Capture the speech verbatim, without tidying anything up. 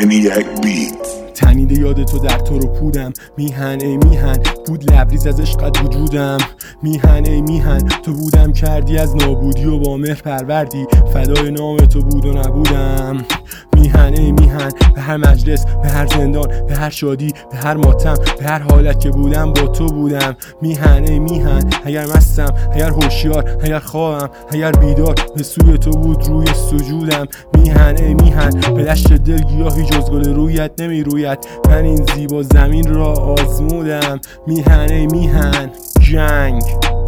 Maniac Beats. تنیده یاد تو در تو رو پودم، میهن ای میهن بود لبریز از عشقت وجودم. میهن ای میهن تو بودم کردی از نابودی و با مهر پروردی، فدای نام تو بود و نبودم. میهن ای میهن به هر مجلس، به هر زندان، به هر شادی، به هر ماتم، به هر حالت که بودم با تو بودم. میهن ای میهن اگر مستم، اگر هوشیار، اگر خوابم، اگر بیدار، به سوی تو بود روی سجودم. میهن ای میهن به دشت دل گیاهی جز گل رویت نمی روید، من این زیبا زمین را آزمودم. میهن ای میهن جنگ